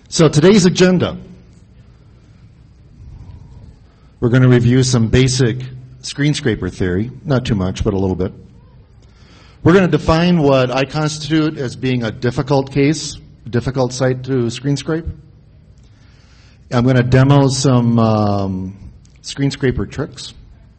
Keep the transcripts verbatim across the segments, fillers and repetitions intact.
So today's agenda, we're going to review some basic screen scraper theory, not too much, but a little bit. We're going to define what I constitute as being a difficult case, a difficult site to screen scrape. I'm going to demo some um, screen scraper tricks.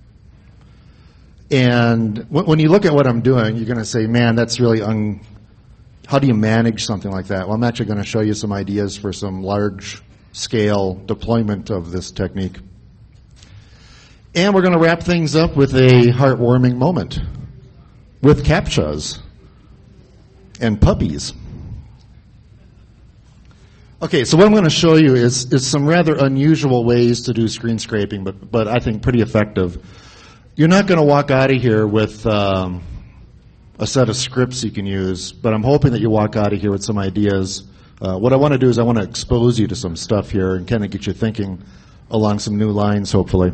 And w- when you look at what I'm doing, you're going to say, man, that's really un... How do you manage something like that? Well, I'm actually going to show you some ideas for some large-scale deployment of this technique. And we're going to wrap things up with a heartwarming moment with CAPTCHAs and puppies. Okay, so what I'm going to show you is, is some rather unusual ways to do screen scraping, but, but I think pretty effective. You're not going to walk out of here with um, a set of scripts you can use, but I'm hoping that you walk out of here with some ideas. Uh, what I want to do is I want to expose you to some stuff here and kind of get you thinking along some new lines, hopefully.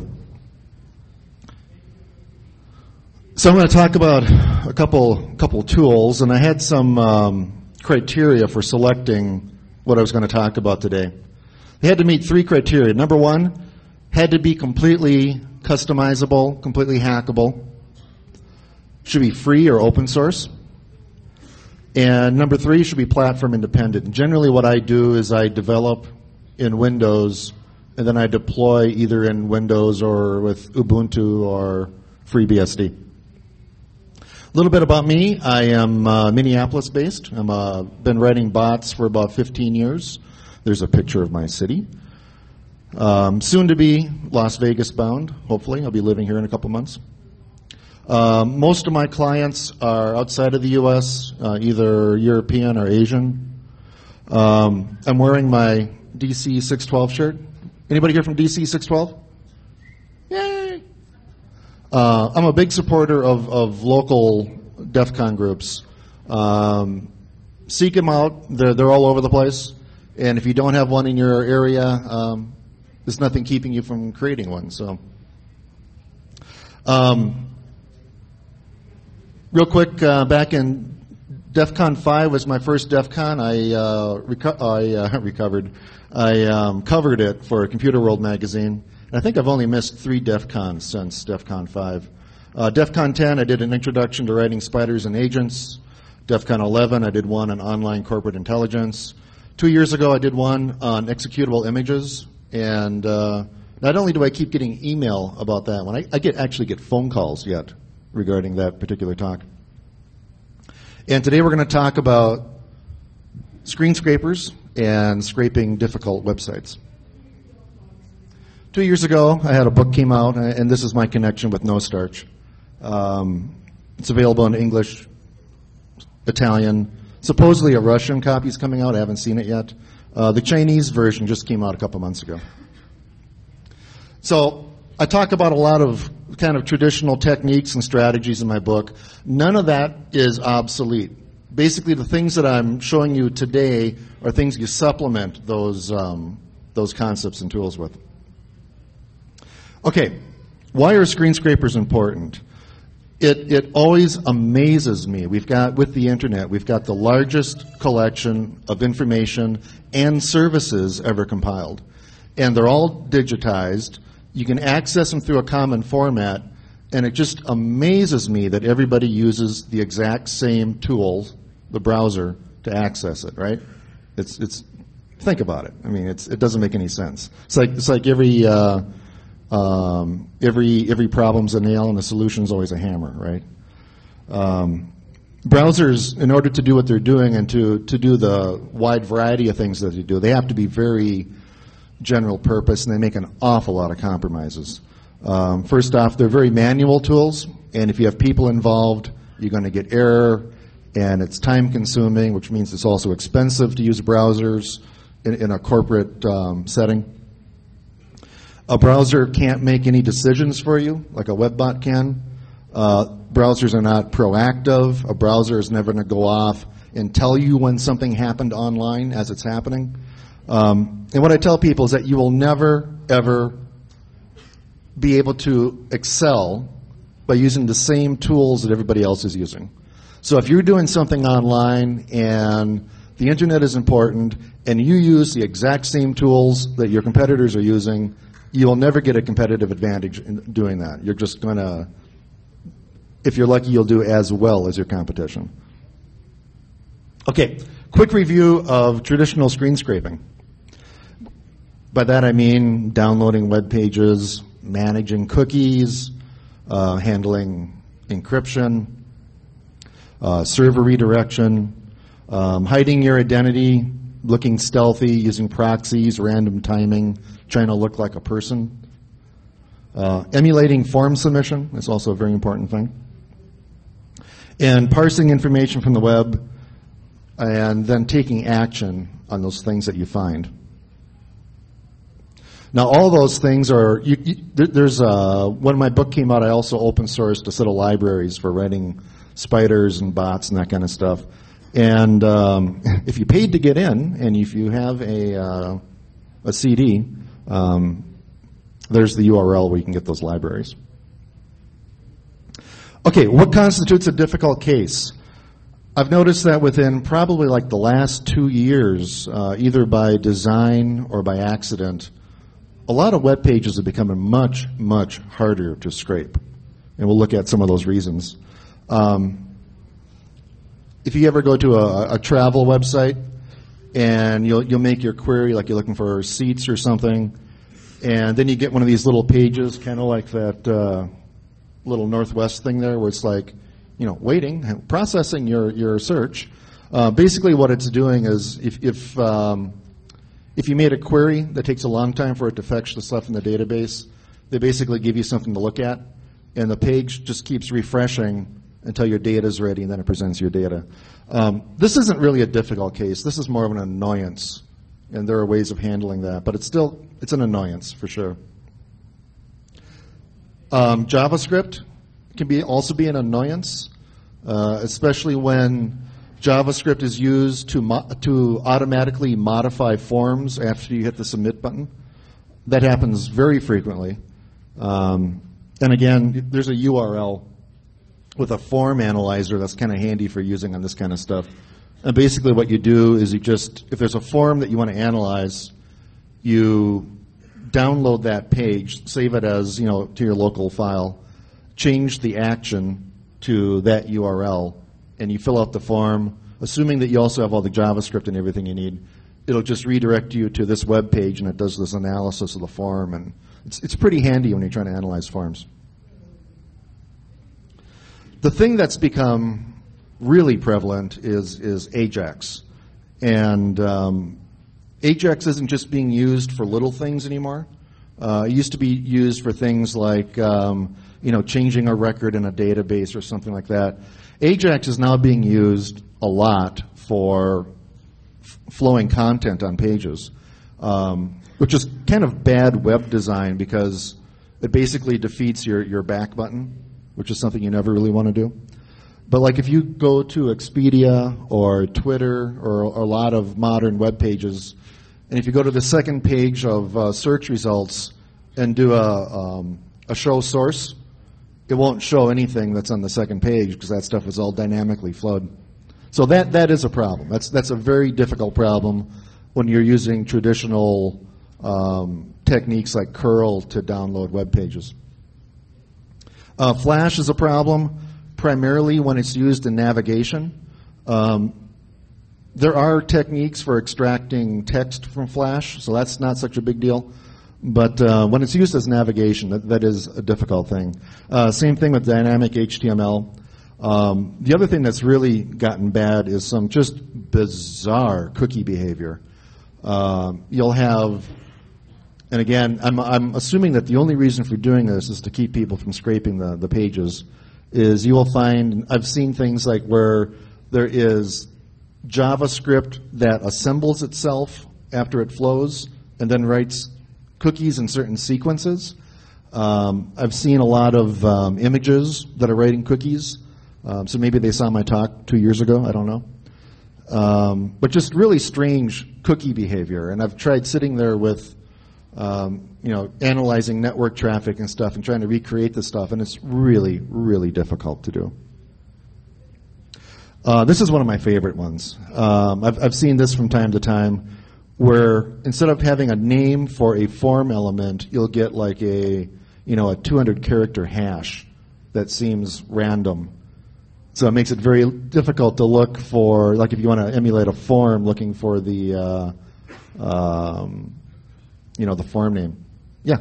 So I'm going to talk about a couple couple tools, and I had some um, criteria for selecting what I was going to talk about today. They had to meet three criteria. Number one, had to be completely customizable, completely hackable. Should be free or open source. And number three, should be platform independent. And generally what I do is I develop in Windows, and then I deploy either in Windows or with Ubuntu or FreeBSD. A little bit about me. I am uh, Minneapolis-based. I've uh, been writing bots for about fifteen years. There's a picture of my city. Um, soon to be Las Vegas bound, hopefully. I'll be living here in a couple months. Um, most of my clients are outside of the U S, uh, either European or Asian. Um, I'm wearing my D C six twelve shirt. Anybody here from D C six twelve? Yay! Uh, I'm a big supporter of, of local DEF CON groups. Um, seek them out. They're, they're all over the place. And if you don't have one in your area, um, there's nothing keeping you from creating one. So, um, real quick, uh, back in DEF CON five was my first DEF CON. I, uh, reco- I uh, recovered. I um, covered it for Computer World magazine. I think I've only missed three DEF CONs since DEF CON five. Uh, DEF CON ten, I did an introduction to writing spiders and agents. DEF CON eleven, I did one on online corporate intelligence. Two years ago, I did one on executable images. And uh, not only do I keep getting email about that one, I, I get actually get phone calls yet regarding that particular talk. And today we're going to talk about screen scrapers and scraping difficult websites. Two years ago, I had a book came out, and this is my connection with No Starch. Um, it's available in English, Italian, supposedly a Russian copy is coming out. I haven't seen it yet. Uh, the Chinese version just came out a couple months ago. So I talk about a lot of kind of traditional techniques and strategies in my book. None of that is obsolete. Basically, the things that I'm showing you today are things you supplement those um, those concepts and tools with. Okay, why are screen scrapers important? It, it always amazes me. We've got, with the internet, we've got the largest collection of information and services ever compiled. And they're all digitized. You can access them through a common format, and it just amazes me that everybody uses the exact same tool, the browser, to access it, right? It's, it's, think about it. I mean, it's, it doesn't make any sense. It's like, it's like every, uh, Um, every every problem's a nail and the solution's always a hammer, right? Um, browsers, in order to do what they're doing and to, to do the wide variety of things that they do, they have to be very general purpose, and they make an awful lot of compromises. Um, first off, they're very manual tools, and if you have people involved, you're going to get error, and it's time consuming, which means it's also expensive to use browsers in, in a corporate um, setting. A browser can't make any decisions for you, like a web bot can. Uh, browsers are not proactive. A browser is never going to go off and tell you when something happened online as it's happening. Um, and what I tell people is that you will never, ever be able to excel by using the same tools that everybody else is using. So if you're doing something online and the internet is important, and you use the exact same tools that your competitors are using, you will never get a competitive advantage in doing that. You're just going to, if you're lucky, you'll do as well as your competition. Okay, quick review of traditional screen scraping. By that I mean downloading web pages, managing cookies, uh, handling encryption, uh, server redirection, um, hiding your identity, looking stealthy, using proxies, random timing, trying to look like a person. Uh, emulating form submission is also a very important thing. And parsing information from the web and then taking action on those things that you find. Now, all those things are, you, you, there's a, when my book came out, I also open sourced a set of libraries for writing spiders and bots and that kind of stuff. And um, if you paid to get in, and if you have a, uh, a C D, um, there's the U R L where you can get those libraries. Okay, what constitutes a difficult case? I've noticed that within probably like the last two years, uh, either by design or by accident, a lot of web pages have become much, much harder to scrape. And we'll look at some of those reasons. Um, if you ever go to a, a travel website and you'll, you'll make your query like you're looking for seats or something, and then you get one of these little pages, kind of like that uh, little Northwest thing there where it's like, you know, waiting, processing your, your search. Uh, basically what it's doing is if, if um, If you made a query that takes a long time for it to fetch the stuff in the database, they basically give you something to look at, and the page just keeps refreshing until your data is ready, and then it presents your data. Um, this isn't really a difficult case. This is more of an annoyance, and there are ways of handling that, but it's still, it's an annoyance for sure. Um, JavaScript can be also be an annoyance, uh, especially when JavaScript is used to mo to automatically modify forms after you hit the submit button. That happens very frequently. Um, and again, there's a U R L with a form analyzer that's kind of handy for using on this kind of stuff. And basically what you do is you just, if there's a form that you want to analyze, you download that page, save it as, you know, to your local file, change the action to that U R L, and you fill out the form, assuming that you also have all the JavaScript and everything you need. It'll just redirect you to this web page, and it does this analysis of the form, and it's, it's pretty handy when you're trying to analyze forms. The thing that's become really prevalent is, is Ajax. And um, Ajax isn't just being used for little things anymore. Uh, it used to be used for things like um, you know, changing a record in a database or something like that. Ajax is now being used a lot for f flowing content on pages, um, which is kind of bad web design because it basically defeats your, your back button, which is something you never really want to do. But like if you go to Expedia or Twitter or, or a lot of modern web pages, and if you go to the second page of uh, search results and do a, um, a show source, it won't show anything that's on the second page because that stuff is all dynamically flowed. So that, that is a problem. That's, that's a very difficult problem when you're using traditional um, techniques like curl to download web pages. Uh, Flash is a problem primarily when it's used in navigation. Um, there are techniques for extracting text from Flash, so that's not such a big deal. But uh, when it's used as navigation, that, that is a difficult thing. Uh, same thing with dynamic H T M L. Um, the other thing that's really gotten bad is some just bizarre cookie behavior. Uh, you'll have, and again, I'm, I'm assuming that the only reason for doing this is to keep people from scraping the, the pages, is you will find, I've seen things like where there is JavaScript that assembles itself after it flows and then writes cookies in certain sequences. Um, I've seen a lot of um, images that are writing cookies. Um, so maybe they saw my talk two years ago. I don't know. Um, but just really strange cookie behavior. And I've tried sitting there with, um, you know, analyzing network traffic and stuff and trying to recreate this stuff, and it's really, really difficult to do. Uh, this is one of my favorite ones. Um, I've, I've seen this from time to time, where instead of having a name for a form element, you'll get like a, you know, a two hundred character hash that seems random. So it makes it very difficult to look for, like if you want to emulate a form, looking for the, uh, um, you know, the form name. Yeah.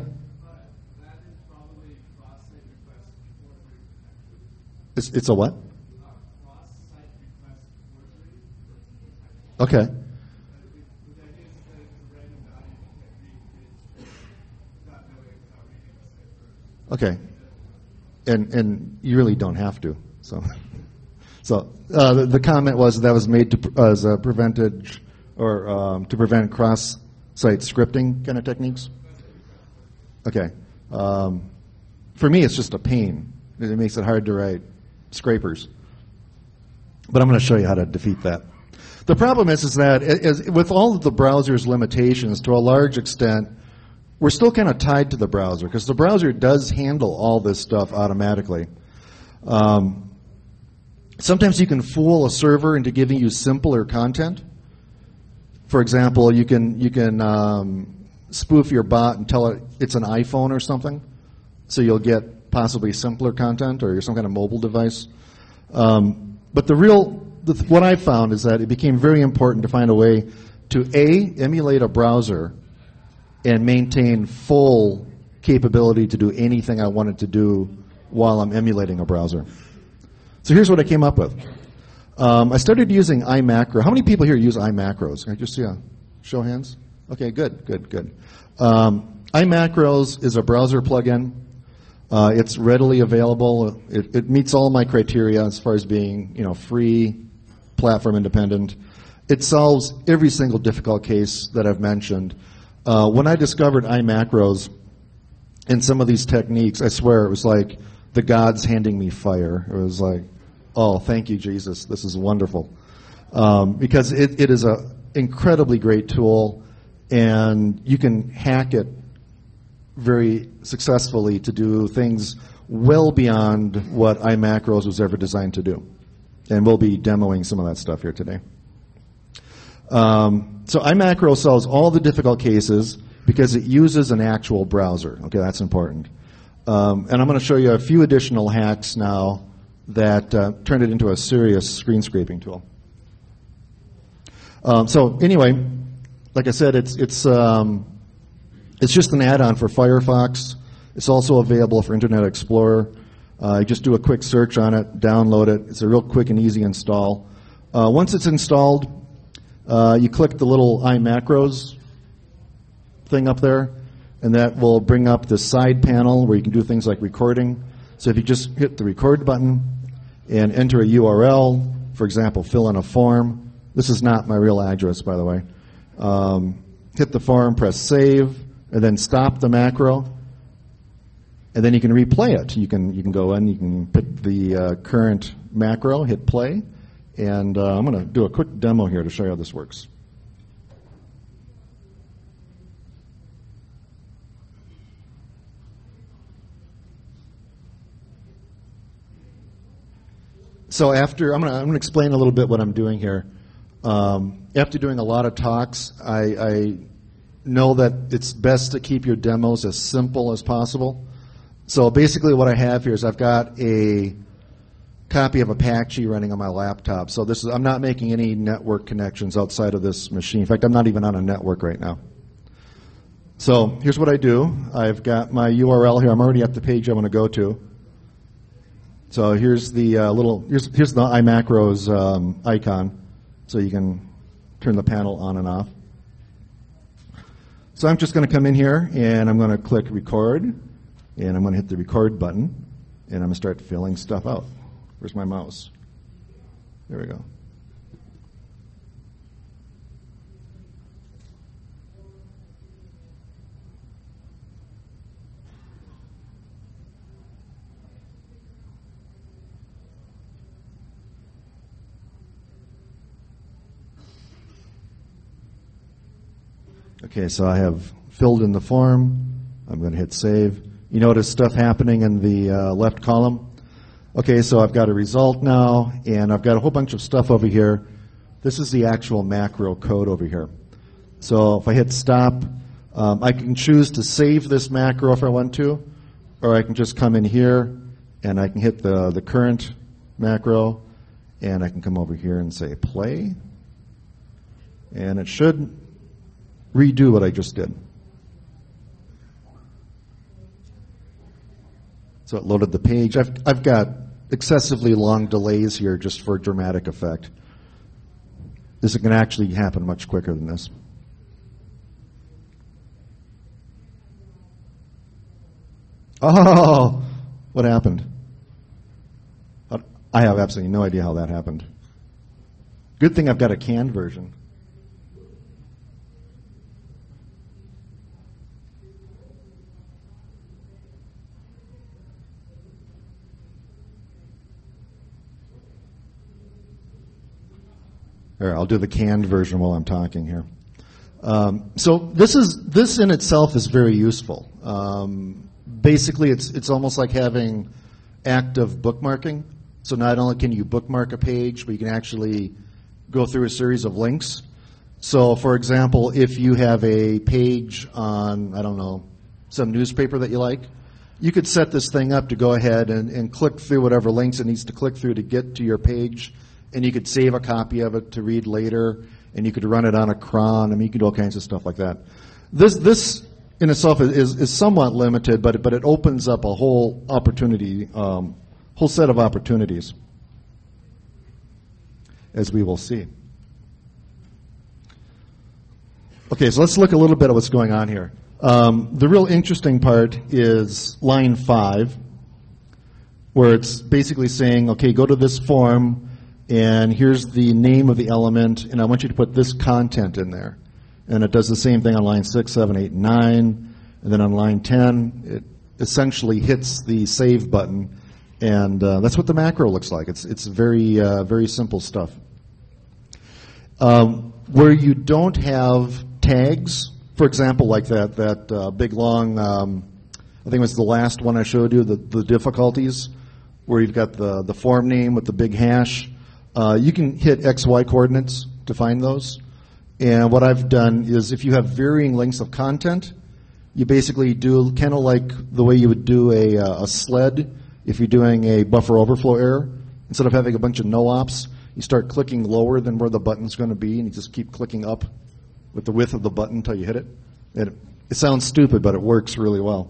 It's, it's a what? Okay. Okay. And and you really don't have to. So, so uh, the, the comment was that was made to as a prevented or um, to prevent cross-site scripting kind of techniques. Okay. Um, for me, it's just a pain. It makes it hard to write scrapers. But I'm going to show you how to defeat that. The problem is, is that is, with all of the browser's limitations, to a large extent, we're still kind of tied to the browser because the browser does handle all this stuff automatically. Um, sometimes you can fool a server into giving you simpler content. For example, you can you can um, spoof your bot and tell it it's an iPhone or something, so you'll get possibly simpler content or some kind of mobile device. Um, but the real the, what I found is that it became very important to find a way to A, emulate a browser and maintain full capability to do anything I wanted to do while I'm emulating a browser. So here's what I came up with. Um, I started using iMacro. How many people here use iMacros? Can I just see a show of hands? Okay, good, good, good. Um, iMacros is a browser plugin. Uh, it's readily available. It, it meets all my criteria as far as being, you know, free, platform independent. It solves every single difficult case that I've mentioned. Uh, when I discovered iMacros and some of these techniques, I swear it was like the gods handing me fire. It was like, oh, thank you, Jesus. This is wonderful. Um, because it, it is an incredibly great tool, and you can hack it very successfully to do things well beyond what iMacros was ever designed to do. And we'll be demoing some of that stuff here today. Um, so iMacro solves all the difficult cases because it uses an actual browser. Okay, that's important. Um, and I'm going to show you a few additional hacks now that uh, turn it into a serious screen scraping tool. Um, so anyway, like I said, it's it's um, it's just an add-on for Firefox. It's also available for Internet Explorer. Uh, you just do a quick search on it, download it. It's a real quick and easy install. Uh, once it's installed, uh, you click the little iMacros thing up there, and that will bring up the side panel where you can do things like recording. So if you just hit the record button and enter a U R L, for example, fill in a form. This is not my real address, by the way. Um, hit the form, press save, and then stop the macro. And then you can replay it. You can you can go in, you can pick the uh, current macro, hit play, and uh, I'm going to do a quick demo here to show you how this works. So after, I'm going to I'm going to explain a little bit what I'm doing here. Um, after doing a lot of talks, I, I know that it's best to keep your demos as simple as possible. So basically what I have here is I've got a copy of Apache running on my laptop. So this is, I'm not making any network connections outside of this machine. In fact, I'm not even on a network right now. So here's what I do. I've got my U R L here. I'm already at the page I want to go to. So here's the uh, little, here's, here's the iMacros um, icon. So you can turn the panel on and off. So I'm just going to come in here and I'm going to click record. And I'm going to hit the record button, and I'm going to start filling stuff out. Where's my mouse? There we go. Okay, so I have filled in the form. I'm going to hit save. You notice stuff happening in the uh, left column. Okay, so I've got a result now, and I've got a whole bunch of stuff over here. This is the actual macro code over here. So if I hit stop, um, I can choose to save this macro if I want to, or I can just come in here and I can hit the, the current macro, and I can come over here and say play, and it should redo what I just did. So it loaded the page. I've, I've got excessively long delays here just for dramatic effect. This can actually happen much quicker than this. Oh, what happened? I have absolutely no idea how that happened. Good thing I've got a canned version. All right, I'll do the canned version while I'm talking here. Um, so this is this in itself is very useful. Um, basically, it's it's almost like having active bookmarking. So not only can you bookmark a page, but you can actually go through a series of links. So, for example, if you have a page on, I don't know, some newspaper that you like, you could set this thing up to go ahead and, and click through whatever links it needs to click through to get to your page, and you could save a copy of it to read later, and you could run it on a cron. I mean, you could do all kinds of stuff like that. This, this in itself is, is somewhat limited, but, but it opens up a whole opportunity, um, whole set of opportunities, as we will see. Okay, so let's look a little bit at what's going on here. Um, the real interesting part is line five, where it's basically saying, okay, go to this form, and here's the name of the element, and I want you to put this content in there. And it does the same thing on line six, seven, eight, nine, and then on line ten, it essentially hits the save button, and uh, that's what the macro looks like. It's it's very uh, very simple stuff. Um, where you don't have tags, for example, like that that uh, big long, um, I think it was the last one I showed you, the, the difficulties, where you've got the, the form name with the big hash. Uh, you can hit X Y coordinates to find those. And what I've done is if you have varying lengths of content, you basically do kind of like the way you would do a, a sled if you're doing a buffer overflow error. Instead of having a bunch of no-ops, you start clicking lower than where the button's going to be, and you just keep clicking up with the width of the button until you hit it. It, it sounds stupid, but it works really well.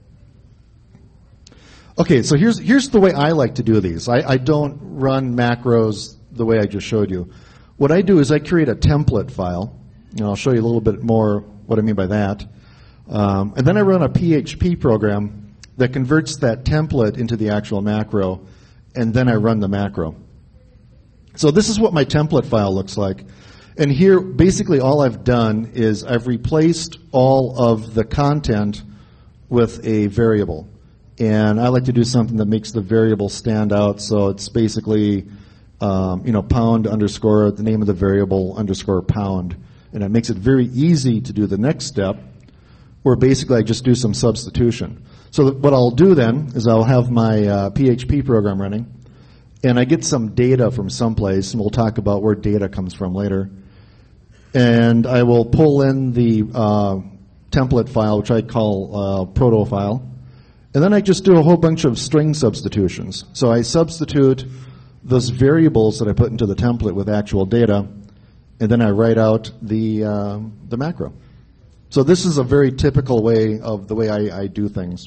Okay, so here's here's the way I like to do these. I, I don't run macros the way I just showed you. What I do is I create a template file, and I'll show you a little bit more what I mean by that. Um, and then I run a P H P program that converts that template into the actual macro, and then I run the macro. So this is what my template file looks like. And here, basically all I've done is I've replaced all of the content with a variable. And I like to do something that makes the variable stand out. So it's basically, um, you know, pound underscore the name of the variable underscore pound. And it makes it very easy to do the next step, where basically I just do some substitution. So that what I'll do then is I'll have my uh, P H P program running, and I get some data from someplace, and we'll talk about where data comes from later. And I will pull in the uh, template file, which I call uh, proto file. And then I just do a whole bunch of string substitutions. So I substitute those variables that I put into the template with actual data, and then I write out the, uh, the macro. So this is a very typical way of the way I, I do things.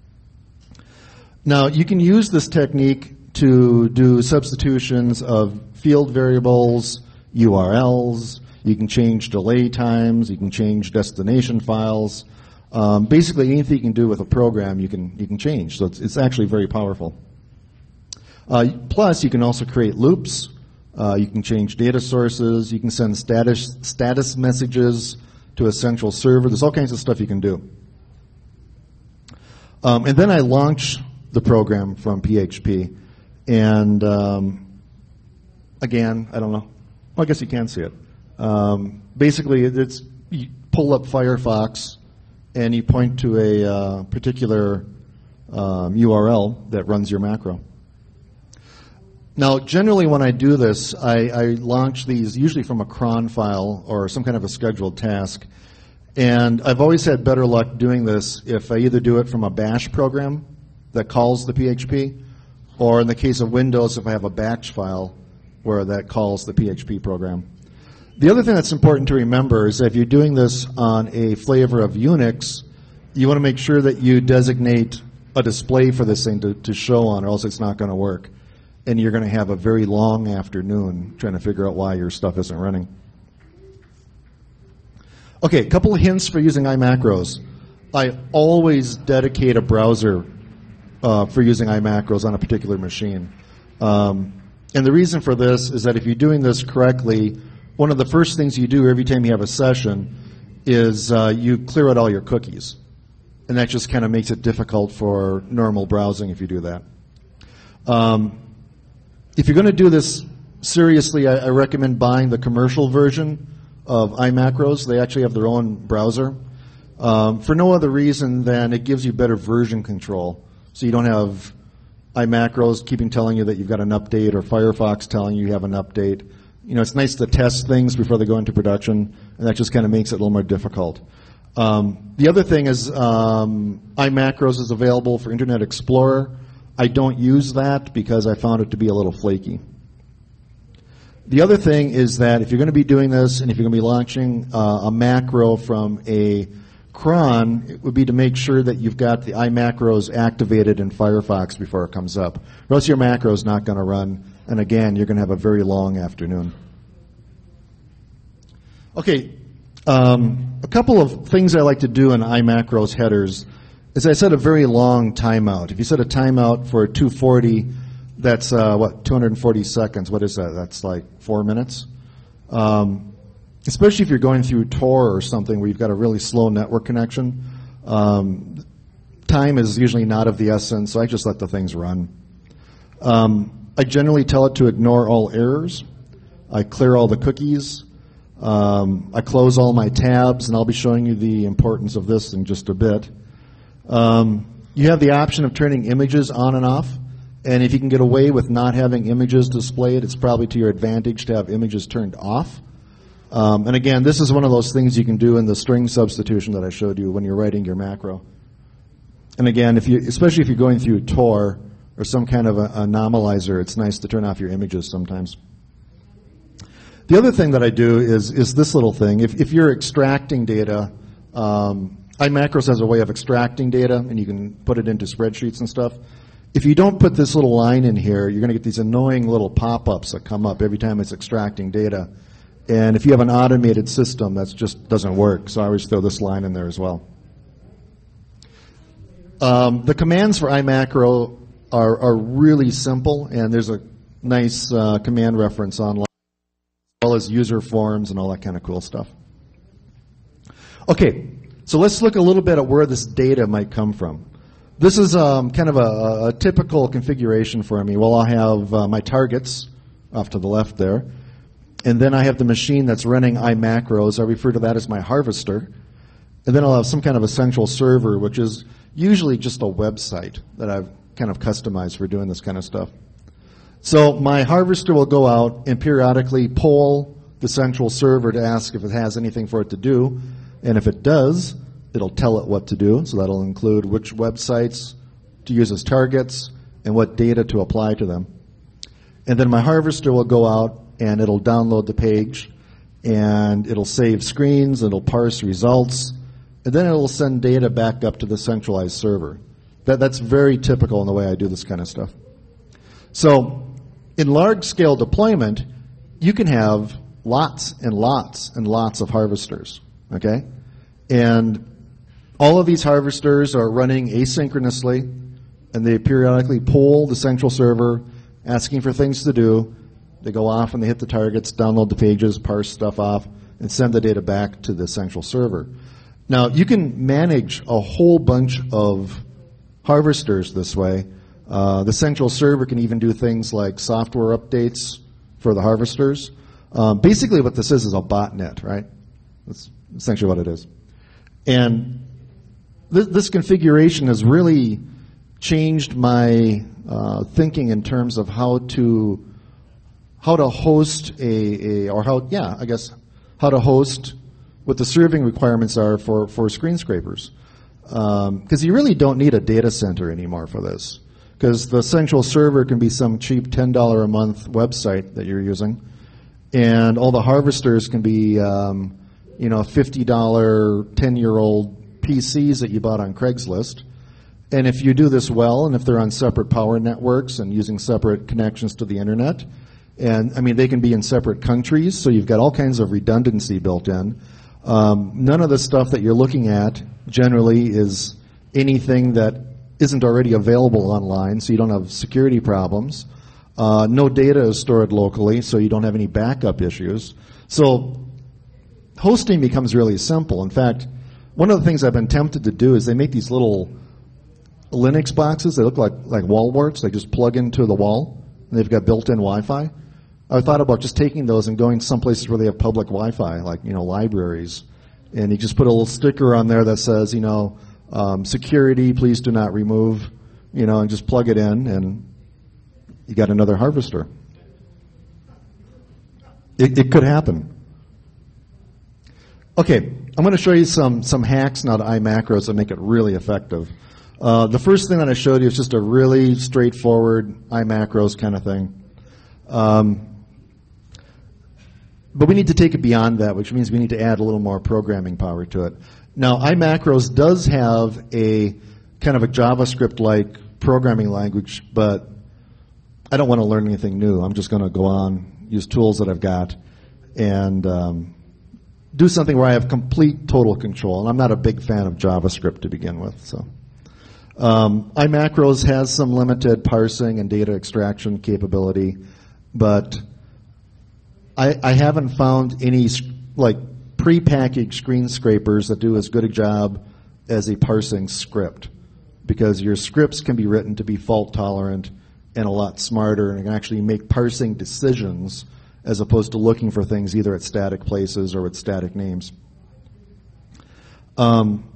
Now, you can use this technique to do substitutions of field variables, U R Ls. You can change delay times. You can change destination files. Um, basically, anything you can do with a program, you can you can change. So it's, it's actually very powerful. Uh, plus, you can also create loops. Uh, you can change data sources. You can send status status messages to a central server. There's all kinds of stuff you can do. Um, and then I launch the program from P H P, and um, again, I don't know. Well, I guess you can see it. Um, basically, it's you pull up Firefox, and you point to a uh, particular um, U R L that runs your macro. Now, generally when I do this, I, I launch these usually from a cron file or some kind of a scheduled task. And I've always had better luck doing this if I either do it from a bash program that calls the P H P, or in the case of Windows, if I have a batch file where that calls the P H P program. The other thing that's important to remember is that if you're doing this on a flavor of Unix, you want to make sure that you designate a display for this thing to, to show on, or else it's not going to work. And you're going to have a very long afternoon trying to figure out why your stuff isn't running. Okay, a couple of hints for using iMacros. I always dedicate a browser uh, for using iMacros on a particular machine. Um, and the reason for this is that if you're doing this correctly, one of the first things you do every time you have a session is uh, you clear out all your cookies. And that just kind of makes it difficult for normal browsing if you do that. Um, if you're going to do this seriously, I, I recommend buying the commercial version of iMacros. They actually have their own browser. Um, for no other reason than it gives you better version control. So you don't have iMacros keeping telling you that you've got an update, or Firefox telling you you have an update. You know, it's nice to test things before they go into production, and that just kind of makes it a little more difficult. Um, the other thing is um, iMacros is available for Internet Explorer. I don't use that because I found it to be a little flaky. The other thing is that if you're going to be doing this, and if you're going to be launching uh, a macro from a cron, it would be to make sure that you've got the iMacros activated in Firefox before it comes up, or else your macro is not going to run, and again, you're going to have a very long afternoon. Okay, um, a couple of things I like to do in iMacros headers is I set a very long timeout. If you set a timeout for two forty, that's uh, what, two hundred forty seconds. What is that? That's like four minutes. Um, especially if you're going through Tor or something where you've got a really slow network connection. Um, time is usually not of the essence, so I just let the things run. Um, I generally tell it to ignore all errors. I clear all the cookies. Um, I close all my tabs, and I'll be showing you the importance of this in just a bit. Um, you have the option of turning images on and off. And if you can get away with not having images displayed, it's probably to your advantage to have images turned off. Um, and again, this is one of those things you can do in the string substitution that I showed you when you're writing your macro. And again, if you, especially if you're going through Tor or some kind of a, a anomalizer, it's nice to turn off your images sometimes. The other thing that I do is, is this little thing. If, if you're extracting data, um, iMacros has a way of extracting data, and you can put it into spreadsheets and stuff. If you don't put this little line in here, you're going to get these annoying little pop-ups that come up every time it's extracting data. And if you have an automated system, that just doesn't work. So I always throw this line in there as well. Um, the commands for iMacro are, are really simple, and there's a nice uh, command reference online, as well as user forms and all that kind of cool stuff. Okay, so let's look a little bit at where this data might come from. This is um, kind of a, a typical configuration for me. Well, I'll have uh, my targets off to the left there, and then I have the machine that's running iMacros. I refer to that as my harvester. And then I'll have some kind of a central server, which is usually just a website that I've kind of customized for doing this kind of stuff. So my harvester will go out and periodically poll the central server to ask if it has anything for it to do. And if it does, it'll tell it what to do. So that'll include which websites to use as targets and what data to apply to them. And then my harvester will go out and it'll download the page, and it'll save screens, it'll parse results, and then it'll send data back up to the centralized server. That, that's very typical in the way I do this kind of stuff. So in large-scale deployment, you can have lots and lots and lots of harvesters, okay? And all of these harvesters are running asynchronously, and they periodically poll the central server, asking for things to do. They go off and they hit the targets, download the pages, parse stuff off, and send the data back to the central server. Now, you can manage a whole bunch of harvesters this way. Uh, the central server can even do things like software updates for the harvesters. Um, basically, what this is is a botnet, right? That's essentially what it is. And this, this configuration has really changed my uh, thinking in terms of how to how to host a, a or how, yeah, I guess, how to host what the serving requirements are for, for screen scrapers. Because um, you really don't need a data center anymore for this. Because the central server can be some cheap ten dollars a month website that you're using. And all the harvesters can be, um, you know, fifty dollars ten-year-old P Cs that you bought on Craigslist. And if you do this well, and if they're on separate power networks and using separate connections to the internet, and I mean, they can be in separate countries, so you've got all kinds of redundancy built in. Um, none of the stuff that you're looking at generally is anything that isn't already available online, so you don't have security problems. Uh, no data is stored locally, so you don't have any backup issues. So hosting becomes really simple. In fact, one of the things I've been tempted to do is they make these little Linux boxes. They look like, like wall warts. They just plug into the wall, and they've got built-in Wi-Fi. I thought about just taking those and going some places where they have public Wi-Fi, like, you know, libraries. And you just put a little sticker on there that says, you know, um, security, please do not remove, you know, and just plug it in, and you got another harvester. It, it could happen. Okay, I'm going to show you some, some hacks now to iMacros that make it really effective. Uh, the first thing that I showed you is just a really straightforward iMacros kind of thing. Um, but we need to take it beyond that, which means we need to add a little more programming power to it. Now, iMacros does have a kind of a JavaScript-like programming language, but I don't want to learn anything new. I'm just going to go on, use tools that I've got, and um, do something where I have complete, total control. And I'm not a big fan of JavaScript to begin with. So, um, iMacros has some limited parsing and data extraction capability, but I, I haven't found any like pre-packaged screen scrapers that do as good a job as a parsing script, because your scripts can be written to be fault tolerant and a lot smarter, and can actually make parsing decisions as opposed to looking for things either at static places or with static names. Um,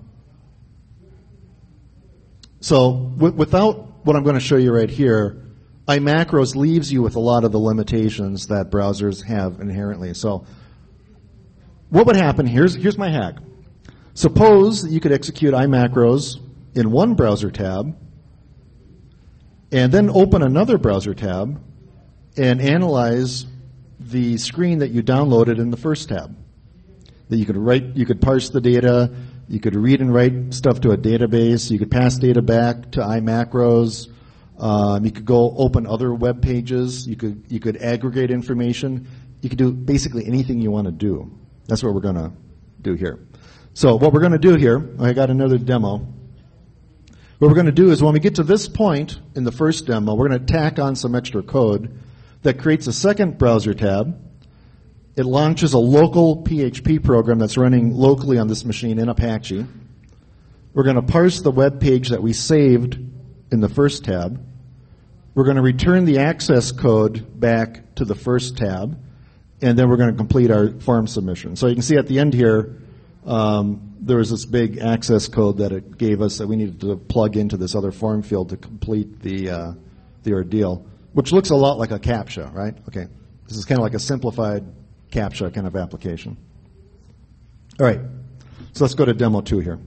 so w- without what I'm going to show you right here, iMacros leaves you with a lot of the limitations that browsers have inherently. So what would happen, here's, here's my hack. Suppose that you could execute iMacros in one browser tab and then open another browser tab and analyze the screen that you downloaded in the first tab. That you could write, you could parse the data, you could read and write stuff to a database, you could pass data back to iMacros, um, you could go open other web pages, you could you could aggregate information, you could do basically anything you want to do. That's what we're going to do here. So what we're going to do here, I got another demo. What we're going to do is when we get to this point in the first demo, we're going to tack on some extra code that creates a second browser tab. It launches a local P H P program that's running locally on this machine in Apache. We're going to parse the web page that we saved in the first tab. We're going to return the access code back to the first tab, and then we're going to complete our form submission. So you can see at the end here, um, there was this big access code that it gave us that we needed to plug into this other form field to complete the uh, the ordeal, which looks a lot like a CAPTCHA, right? Okay, this is kind of like a simplified CAPTCHA kind of application. All right, so let's go to demo two here.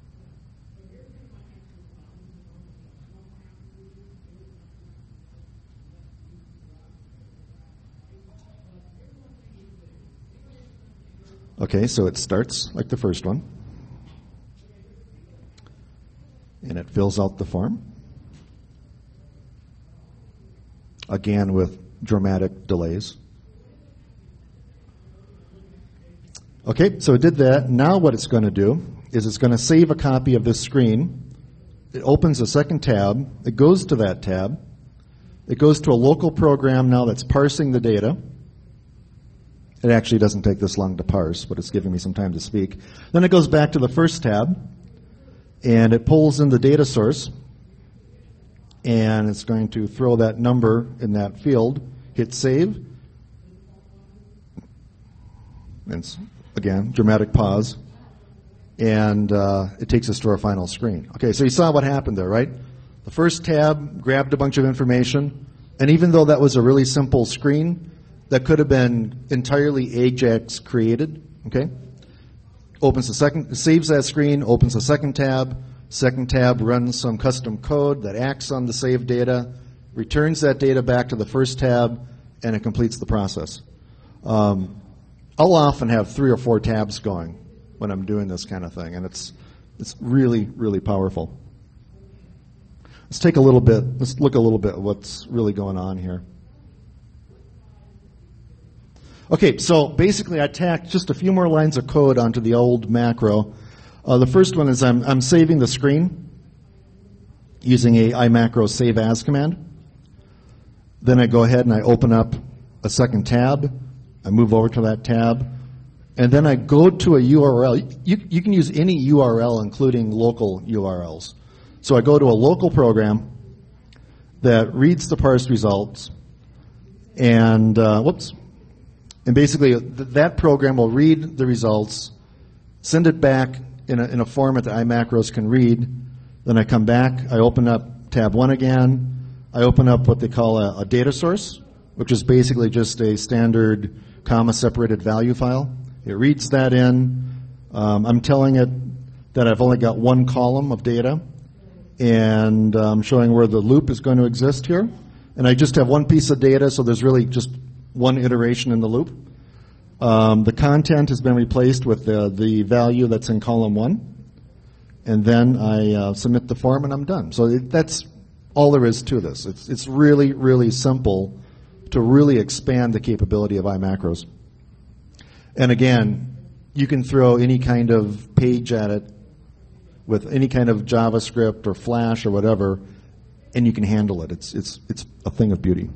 Okay, so it starts like the first one, and it fills out the form, again with dramatic delays. Okay, so it did that. Now what it's going to do is it's going to save a copy of this screen. It opens a second tab. It goes to that tab. It goes to a local program now that's parsing the data. It actually doesn't take this long to parse, but it's giving me some time to speak. Then it goes back to the first tab, and it pulls in the data source, and it's going to throw that number in that field, hit save, and it's, again, dramatic pause, and uh, it takes us to our final screen. Okay, so you saw what happened there, right? The first tab grabbed a bunch of information, and even though that was a really simple screen, that could have been entirely Ajax created, okay? Opens the second, saves that screen, opens the second tab, second tab runs some custom code that acts on the saved data, returns that data back to the first tab, and it completes the process. Um, I'll often have three or four tabs going when I'm doing this kind of thing, and it's it's really, really powerful. Let's take a little bit, let's look a little bit at what's really going on here. Okay, so basically I tacked just a few more lines of code onto the old macro. Uh, the first one is I'm, I'm saving the screen using a iMacro save as command. Then I go ahead and I open up a second tab. I move over to that tab. And then I go to a U R L. You, you can use any U R L, including local U R Ls. So I go to a local program that reads the parsed results, and uh, whoops, and basically th- that program will read the results, send it back in a, in a format that iMacros can read. Then I come back, I open up tab one again, I open up what they call a, a data source, which is basically just a standard comma-separated value file. It reads that in. Um, I'm telling it that I've only got one column of data, and I'm um, showing where the loop is going to exist here. And I just have one piece of data, so there's really just one iteration in the loop. Um, the content has been replaced with the, the value that's in column one. And then I uh, submit the form, and I'm done. So it, that's all there is to this. It's, it's really, really simple to really expand the capability of iMacros. And again, you can throw any kind of page at it with any kind of JavaScript or Flash or whatever, and you can handle it. It's, it's, it's a thing of beauty.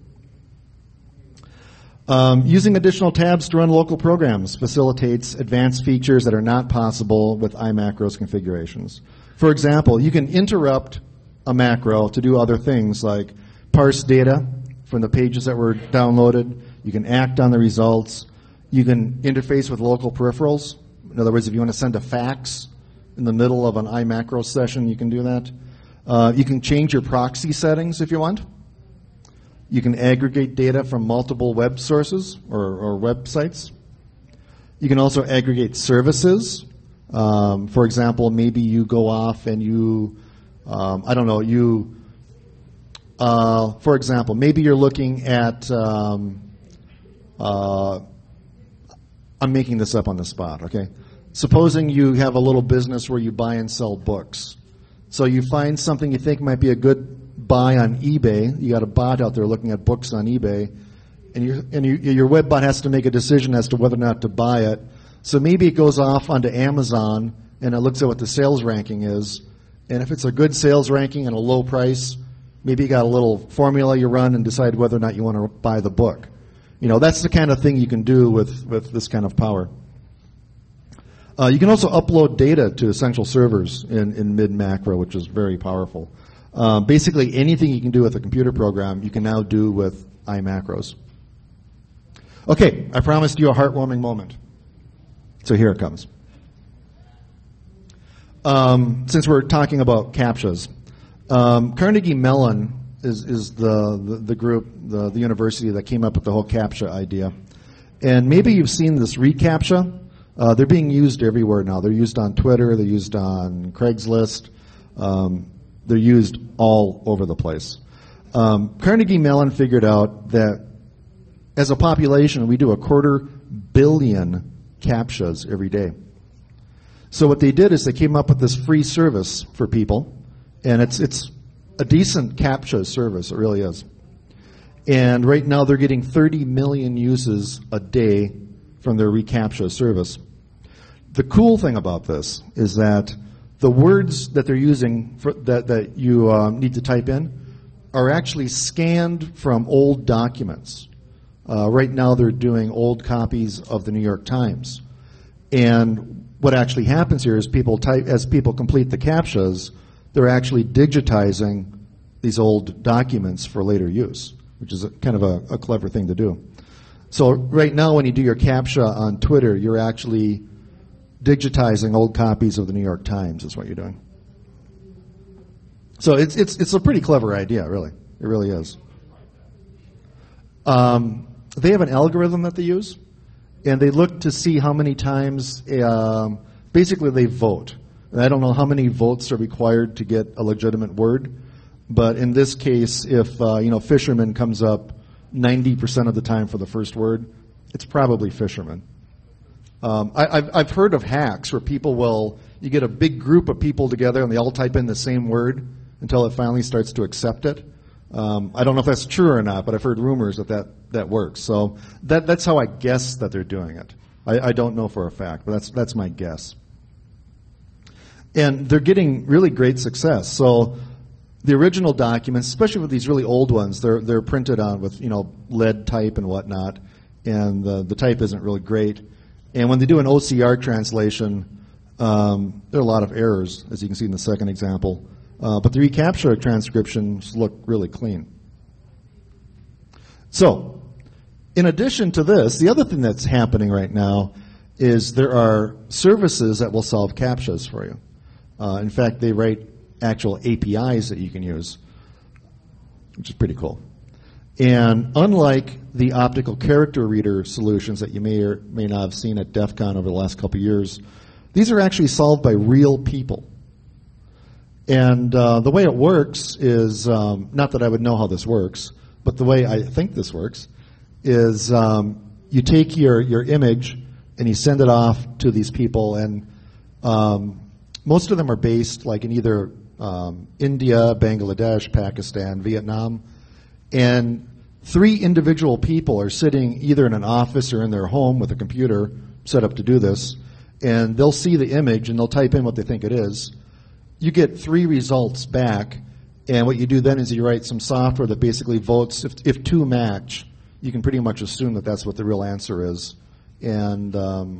Um, using additional tabs to run local programs facilitates advanced features that are not possible with iMacros configurations. For example, you can interrupt a macro to do other things like parse data from the pages that were downloaded. You can act on the results. You can interface with local peripherals. In other words, if you want to send a fax in the middle of an iMacro session, you can do that. Uh, you can change your proxy settings if you want. You can aggregate data from multiple web sources or, or websites. You can also aggregate services. Um, for example, maybe you go off and you, um, I don't know, you, uh, for example, maybe you're looking at, um, uh, I'm making this up on the spot, okay? Supposing you have a little business where you buy and sell books. So you find something you think might be a good buy on eBay. You got a bot out there looking at books on eBay, and, you, and you, your web bot has to make a decision as to whether or not to buy it. So maybe it goes off onto Amazon, and it looks at what the sales ranking is. And if it's a good sales ranking and a low price, maybe you got a little formula you run and decide whether or not you want to buy the book. You know, that's the kind of thing you can do with, with this kind of power. Uh, you can also upload data to essential servers in, in mid-macro, which is very powerful. Uh, basically, anything you can do with a computer program, you can now do with iMacros. Okay, I promised you a heartwarming moment. So here it comes. Um, since we're talking about CAPTCHAs, um, Carnegie Mellon is, is the, the, the group, the, the university that came up with the whole CAPTCHA idea. And maybe you've seen this reCAPTCHA. Uh, they're being used everywhere now. They're used on Twitter. They're used on Craigslist. Um, they're used all over the place. Um, Carnegie Mellon figured out that as a population, we do a quarter billion CAPTCHAs every day. So what they did is they came up with this free service for people, and it's it's a decent CAPTCHA service. It really is. And right now they're getting thirty million uses a day from their reCAPTCHA service. The cool thing about this is that the words that they're using for, that, that you uh, need to type in are actually scanned from old documents. Uh, right now they're doing old copies of the New York Times. And what actually happens here is people type, as people complete the CAPTCHAs, they're actually digitizing these old documents for later use, which is a, kind of a, a clever thing to do. So right now when you do your CAPTCHA on Twitter, you're actually digitizing old copies of the New York Times is what you're doing. So it's it's it's a pretty clever idea, really. It really is. Um, they have an algorithm that they use, and they look to see how many times, um, basically they vote. And I don't know how many votes are required to get a legitimate word, but in this case, if uh, you know fisherman comes up ninety percent of the time for the first word, it's probably fisherman. Um, I, I've, I've heard of hacks where people will, you get a big group of people together and they all type in the same word until it finally starts to accept it. Um, I don't know if that's true or not, but I've heard rumors that that, that works. So that, that's how I guess that they're doing it. I, I don't know for a fact, but that's, that's my guess. And they're getting really great success. So the original documents, especially with these really old ones, they're, they're printed on with, you know, lead type and whatnot, and the, the type isn't really great. And when they do an O C R translation, um, there are a lot of errors, as you can see in the second example. Uh, but the reCAPTCHA transcriptions look really clean. So, in addition to this, the other thing that's happening right now is there are services that will solve CAPTCHAs for you. Uh, in fact, they write actual A P Is that you can use, which is pretty cool. And unlike the optical character reader solutions that you may or may not have seen at DEF CON over the last couple of years, these are actually solved by real people. And uh, the way it works is, um, not that I would know how this works, but the way I think this works is um, you take your, your image and you send it off to these people, and um, most of them are based like in either um, India, Bangladesh, Pakistan, Vietnam, and three individual people are sitting either in an office or in their home with a computer set up to do this, and they'll see the image and they'll type in what they think it is. You get three results back, and what you do then is you write some software that basically votes. If, if two match, you can pretty much assume that that's what the real answer is. And um,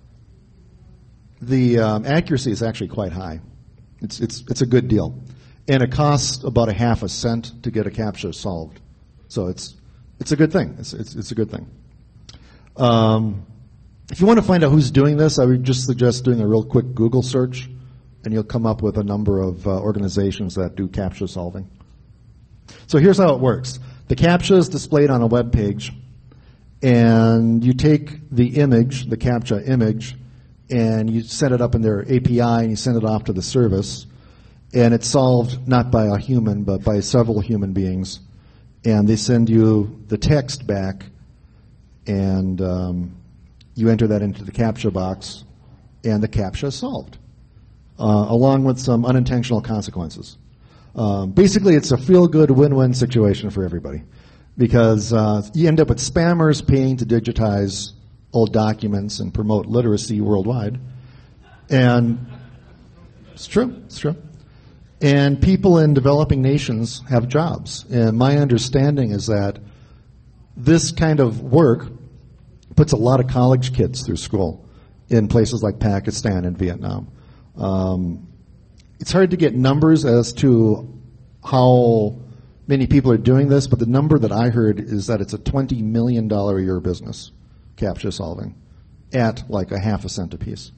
the um, accuracy is actually quite high. It's, it's, it's a good deal. And it costs about a half a cent to get a CAPTCHA solved. So it's, it's a good thing. It's, it's, it's a good thing. Um, if you want to find out who's doing this, I would just suggest doing a real quick Google search, and you'll come up with a number of uh, organizations that do CAPTCHA solving. So here's how it works. The CAPTCHA is displayed on a web page, and you take the image, the CAPTCHA image, and you set it up in their A P I, and you send it off to the service, and it's solved not by a human, but by several human beings, and they send you the text back, and um, you enter that into the CAPTCHA box, and the CAPTCHA is solved. Uh, along with some unintentional consequences. Um, basically, it's a feel-good win-win situation for everybody, because uh, you end up with spammers paying to digitize old documents and promote literacy worldwide. And it's true, it's true. And people in developing nations have jobs. And my understanding is that this kind of work puts a lot of college kids through school in places like Pakistan and Vietnam. Um, it's hard to get numbers as to how many people are doing this, but the number that I heard is that it's a twenty million dollars a year business, CAPTCHA solving, at like a half a cent a piece.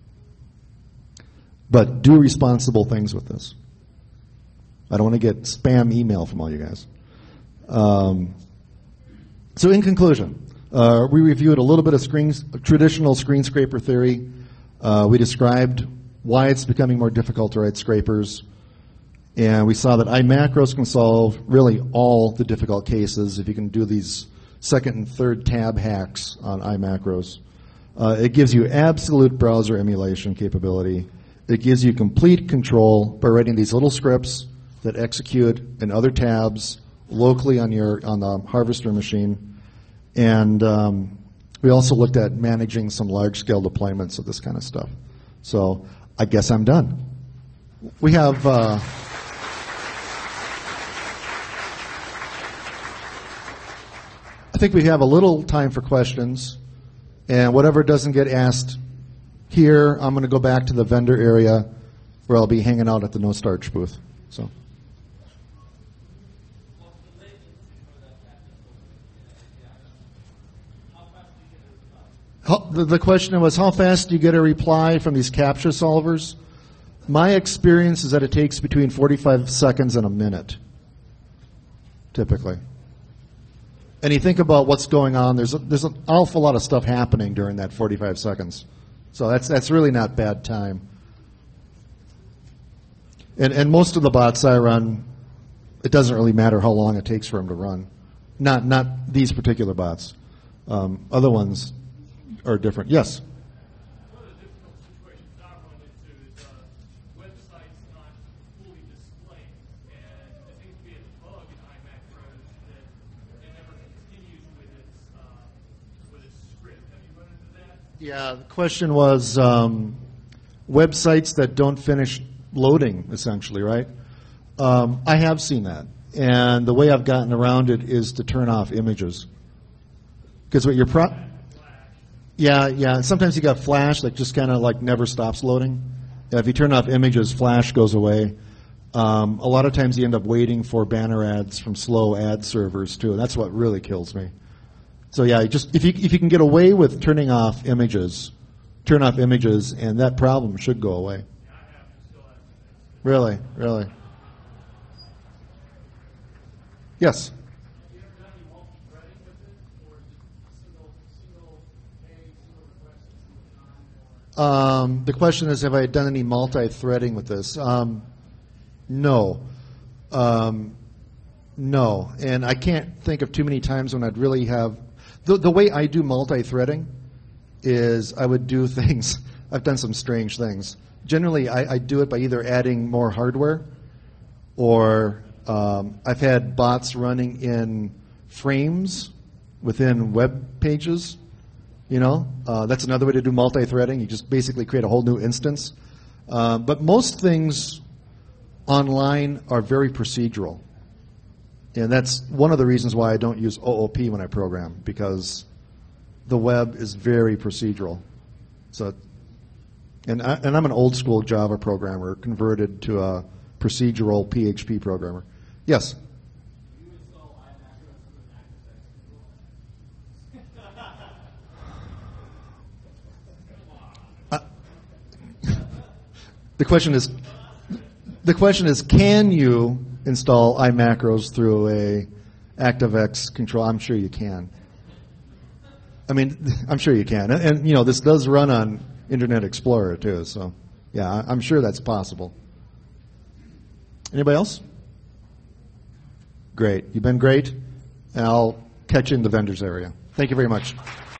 But do responsible things with this. I don't want to get spam email from all you guys. Um, so in conclusion, uh, we reviewed a little bit of screen, traditional screen scraper theory. Uh, we described why it's becoming more difficult to write scrapers. And we saw that iMacros can solve really all the difficult cases if you can do these second and third tab hacks on iMacros. Uh, it gives you absolute browser emulation capability. It gives you complete control by writing these little scripts that execute in other tabs locally on your on the Harvester machine. And um, we also looked at managing some large-scale deployments of this kind of stuff. So I guess I'm done. We have uh, I think we have a little time for questions, and whatever doesn't get asked here, I'm going to go back to the vendor area where I'll be hanging out at the No Starch booth. So. How, the, the question was, how fast do you get a reply from these CAPTCHA solvers? My experience is that it takes between forty-five seconds and a minute, typically. and you think about what's going on, there's a, there's an awful lot of stuff happening during that forty-five seconds. So that's that's really not bad time. And and most of the bots I run, it doesn't really matter how long it takes for them to run. Not not these particular bots. Um, other ones are different. Yes. One of the difficult situations I run into is uh, websites not fully displaying, and there seems to be a bug in iMacros that it never continues with its uh, with its script. Have you run into that? Yeah. The question was um, websites that don't finish loading, essentially, right? Um, I have seen that, and the way I've gotten around it is to turn off images. Because what you're pro- yeah, yeah. Sometimes you got Flash that just kind of like never stops loading. Yeah, if you turn off images, Flash goes away. Um, a lot of times you end up waiting for banner ads from slow ad servers too. That's what really kills me. So yeah, just if you if you can get away with turning off images, turn off images, and that problem should go away. Really, really. Yes. Um, the question is, have I done any multi-threading with this? Um, no. Um, no. And I can't think of too many times when I'd really have... The, the way I do multi-threading is I would do things... I've done some strange things. Generally, I, I do it by either adding more hardware or um, I've had bots running in frames within web pages. You know, uh, that's another way to do multi-threading. You just basically create a whole new instance. Uh, but most things online are very procedural. And that's one of the reasons why I don't use O O P when I program, because the web is very procedural. So, and, I, and I'm an old school Java programmer converted to a procedural P H P programmer. Yes? The question is, the question is, can you install iMacros through a ActiveX control? I'm sure you can. I mean, I'm sure you can, and, and you know this does run on Internet Explorer too. So, yeah, I'm sure that's possible. Anybody else? Great, you've been great, and I'll catch you in the vendors area. Thank you very much.